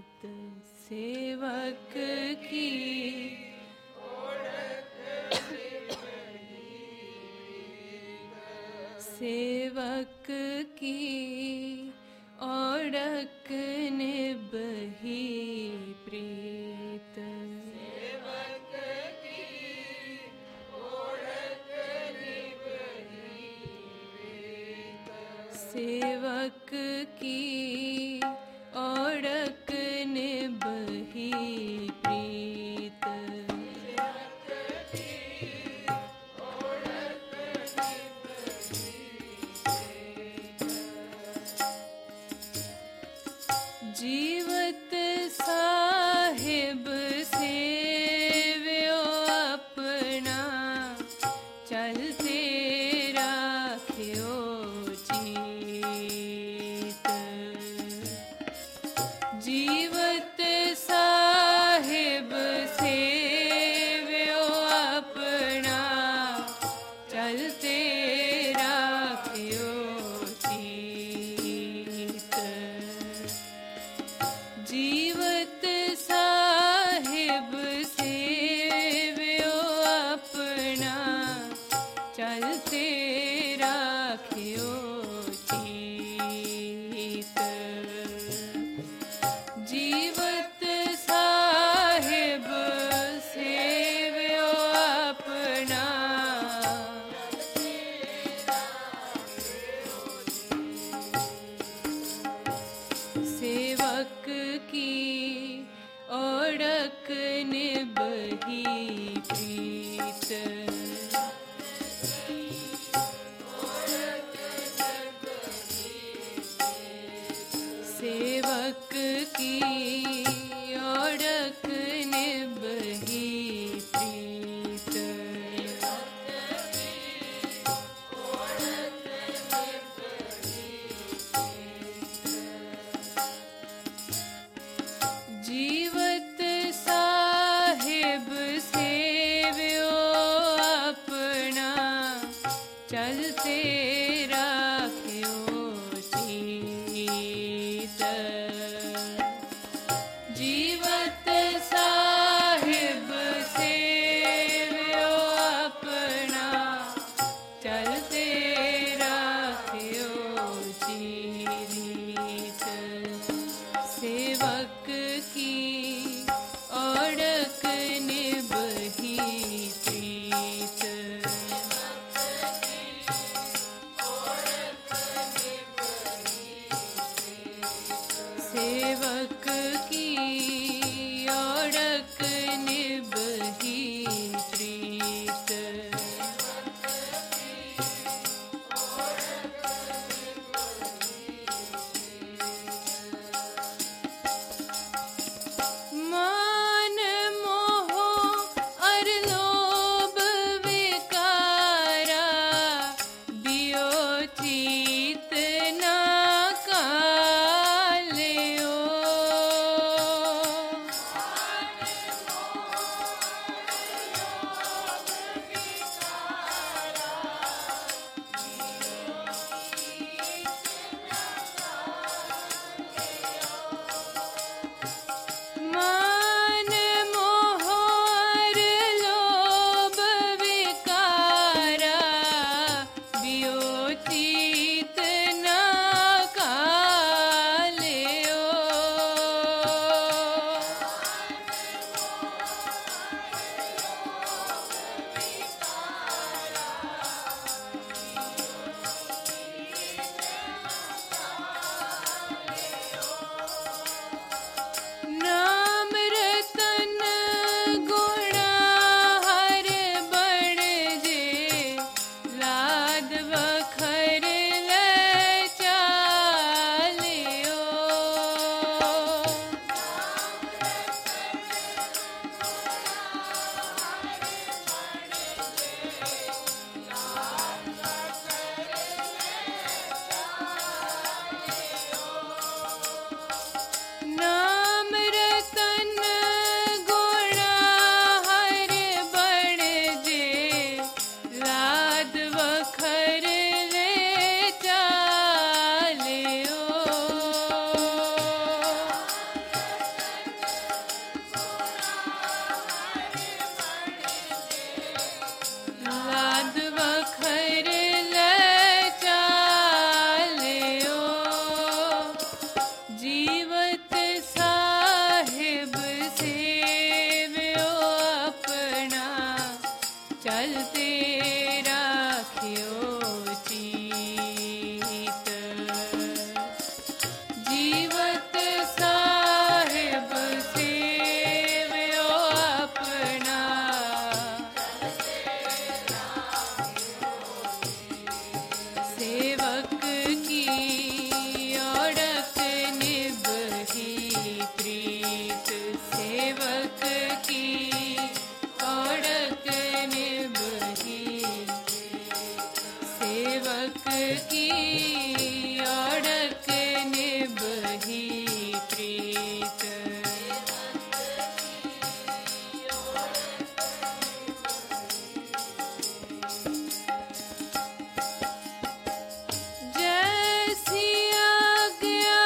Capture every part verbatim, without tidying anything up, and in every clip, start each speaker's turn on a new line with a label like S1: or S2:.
S1: सेवक की सेवक की ओढ़क निभही प्रीत
S2: सेवक की ओढ़क निभही प्रीत
S1: सेवक की ओढ़क निभही प्रीत जीवत साहिब सेव्यो अपना चलते राख्यो चीत जीवत साहिब सेव्यो अपना चलते राख्यो चीत जीवत साहिब सेव्यो अपना चलते राख्यो चीत जीवत साहिब सेव्यो अपना सेवक की ओढ़क निभही प्रीत सेवक की ओढ़क निभही प्रीत जीवत साहिब सेव्यो अपना चलते राख्यो चीत जीवत साहिब सेव्यो अपना चलते राख्यो चीत सेवक की ओढ़क निभही प्रीत सेवक की ओढ़क निभही प्रीत प्रीत सेवक की ओढ़क निभही सेवक की ओढ़क निभही प्रीत जैसी आज्ञा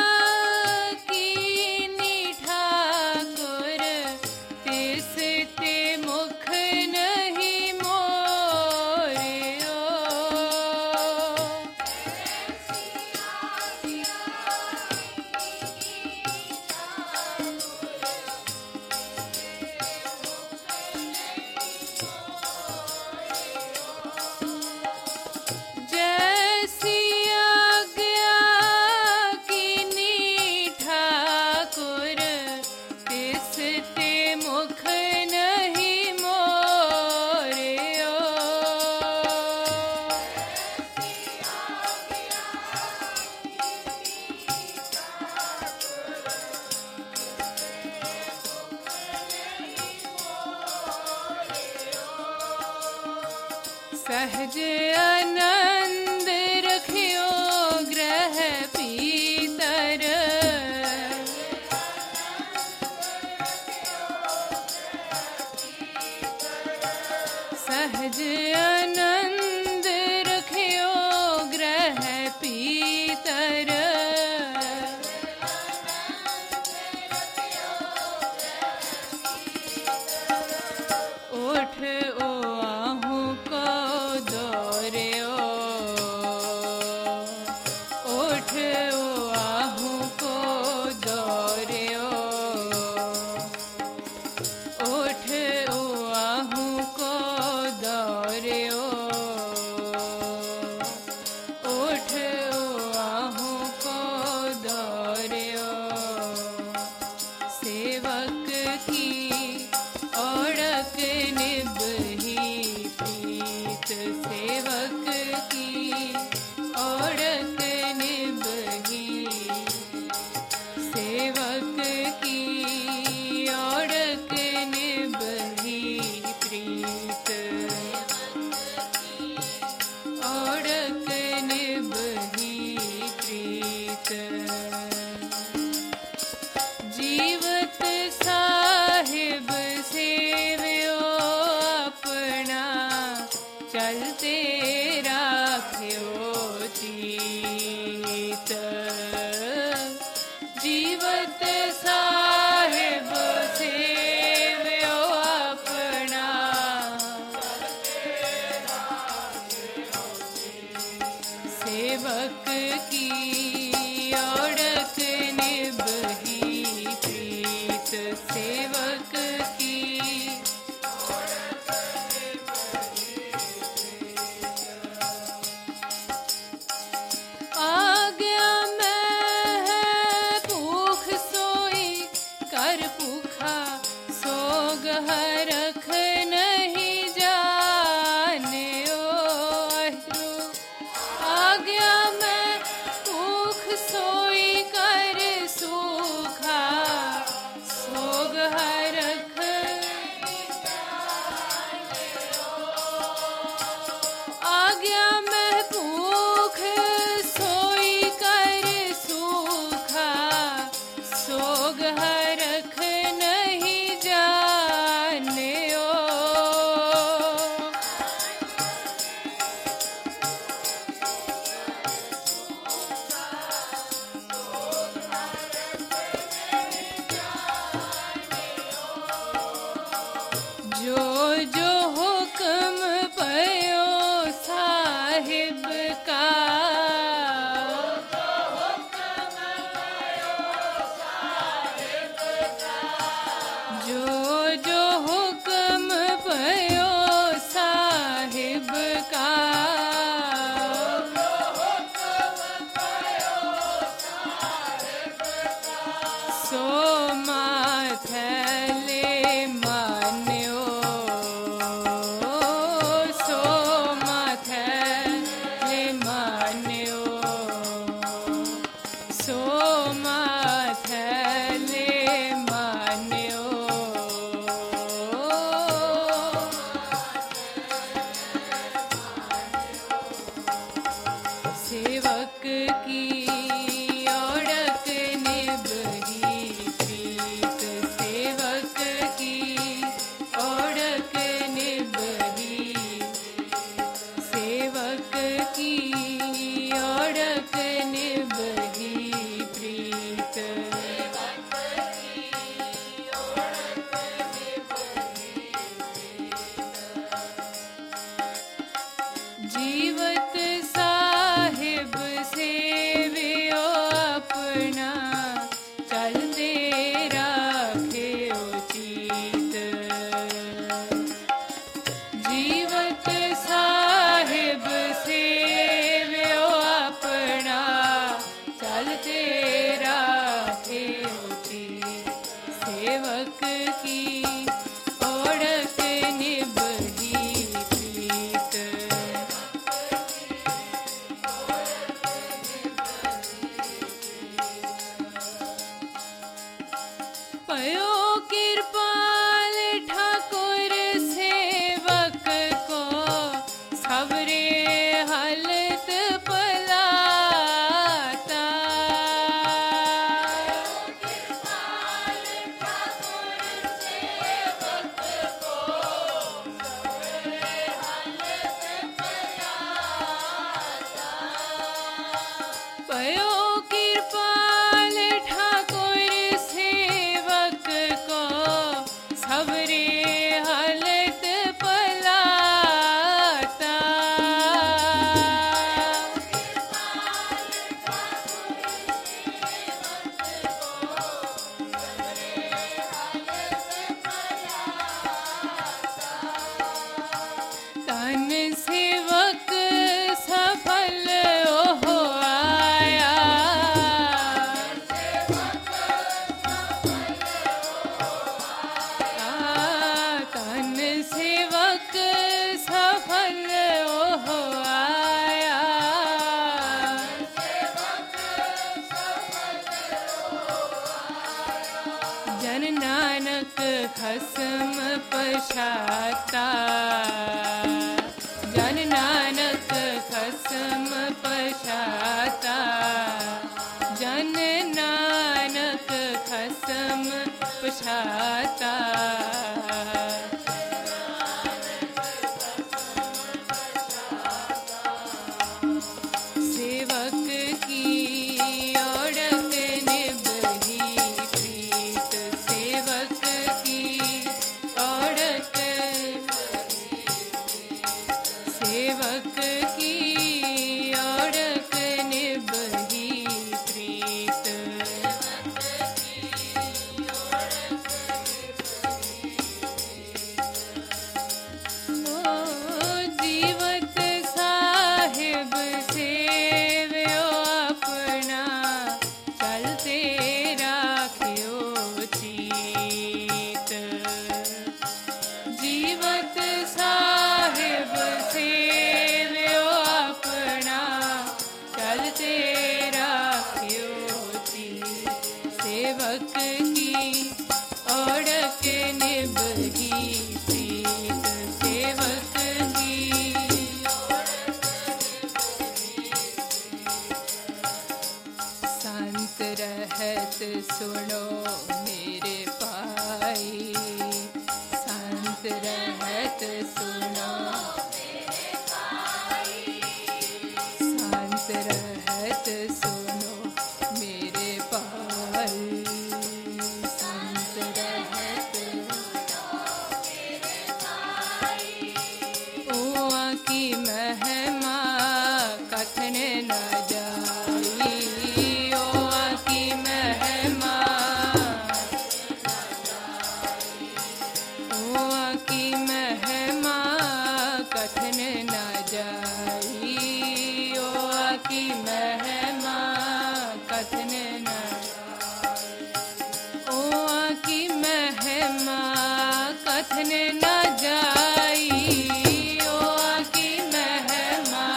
S1: कीनी ठाकुर तिस ते मुख नहीं मोरियो जैसी आज्ञा कीनी ठाकुर तिस ते मुख नहीं मोरियो सहज आनंद रखियो ग्रह पीतर सहज आनंद रखियो ग्रह पीतर ओठ ओ आहू को दौड़ियो ओठ ओ आहू को दौड़ियो ओठ ओ आहू को दौड़ियो ओठ ओ आहू को दौड़ियो सेवक की ओढ़क निभही प्रीत सेवक की ओढ़क निभही सेवक की ओढ़क निभही प्रीत ओढ़क निभही प्रीत जीवत साहिब सेव्यो अपना चलते राख्यो चीत जीवत साहिब सेव्यो अपना सेवक की ओढ़क निभही प्रीत सेवक की आज्ञा में है भूख सोई कर भूखा सोग हरख नहीं जाने ओ आज्ञा में भूख सोई कर सूखा सोग हरख आज्ञा में भूख सोई कर सूखा सोग हरख नहीं जाने ओ जो जो हुक्म पयो साहिब का जो जो हुक्म पयो साहिब का सो माथले मान्यो सो माथले मान्यो सो माथले सेवक की ओढ़क निभही प्रीत। पयो कृपाल ठाकुर सेवक को सबरे हालत पलाता। पयो कृपाल ठाकुर सेवक को सबरे हालत पलाता। तन सेवक सफल हो आया। तन सेवक सफल हो आया। जन नानक खसम पछाता। जन नानक खसम पछाता। जन नानक खसम पछाता। सेवक की ओढ़क निभही प्रीत। सेवक की ओढ़क सेवक की ओढ़क निभही प्रीत। ओ जीवत साहिब सेव्यो अपना चलते राख्यो चीत। जीवत साहिब सेव्यो अपना चलते राख्यो चीत। सेवक की ओढ़क निभही प्रीत। सेवक की संत रहत सुनो मेरे पाई। संत रहत सुनो संत रहत सुनो मेरे पाई। संत रहत ओआ की महिमा कथन न जाई। ओआ की महिमा ओआ की महिमा कथन न जाई। ओआ की महिमा कथन न ओआ की महिमा कथन न जाई। ओआ की महिमा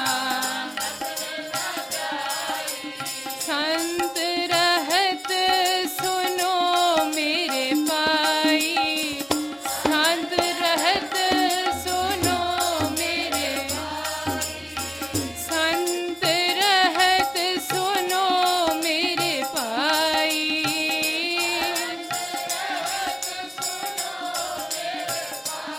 S1: संत रहत सुनो मेरे पाई। संत रहत सुनो मेरे संत रहत सुनो मेरे पाई।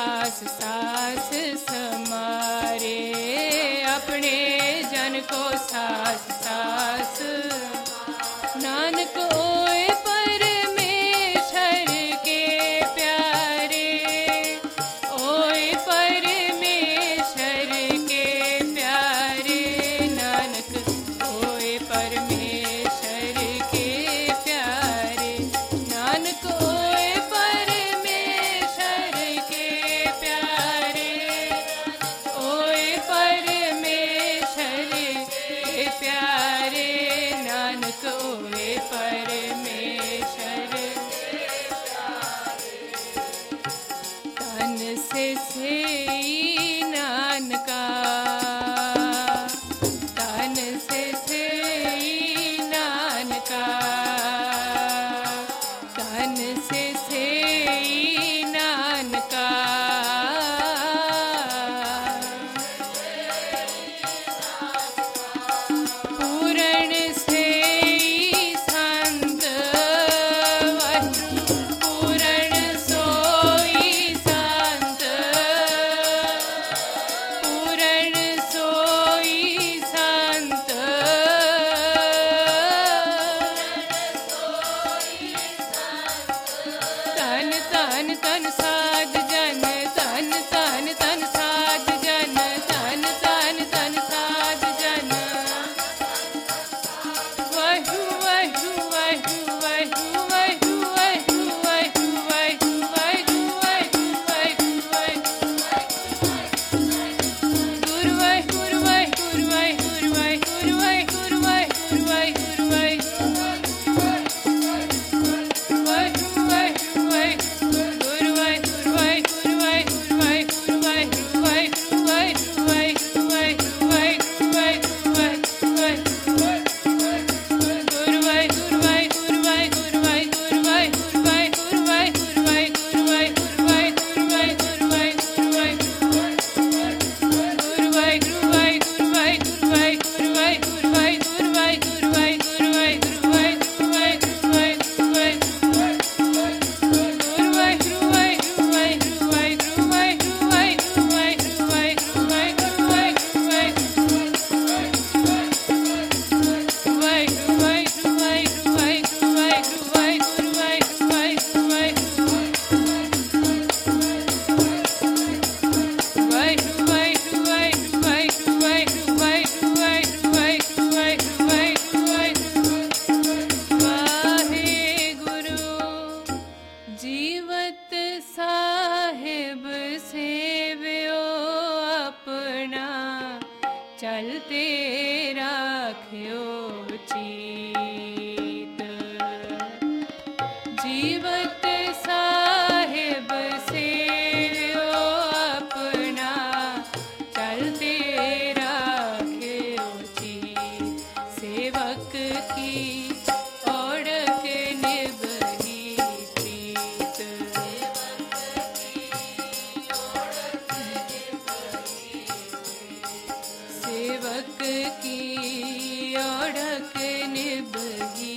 S1: सास सास समारे, अपने जन को सास सास। नानक ओए परमेश्वर के प्यारे, ओए परमेश्वर के प्यारे, नानक ओए परमेश्वर के प्यारे, नानक ओए परमेश्वर के प्यारे, ओए परमेश्वर के प्यारे, नानक ओए परमेश्वर। तन से सेई नानका, तन से सेई नानका, तन से सेई नानका। पूरण सेई संत वस्तु, पूरण सोई संत, पूरण सोई संत। तन तन तन साध जन, तन तन तन साध जन, तन तन तन साध जन। वाहु वाहु वाहु वाहु वाहु वाहु वाहु वाहु वाहु वाहु वाहु वाहु। गुरु वाहु वाहु वाहु वाहु वाहु वाहु वाहु वाहु। जीवत साहिब सेव्यो अपना, चलते राख्यो चीत। जीवत साहिब सेव्यो अपना, चलते राख्यो चीत। सेवक की ओढ़क निभही प्रीत, सेवक की ओढ़क निभही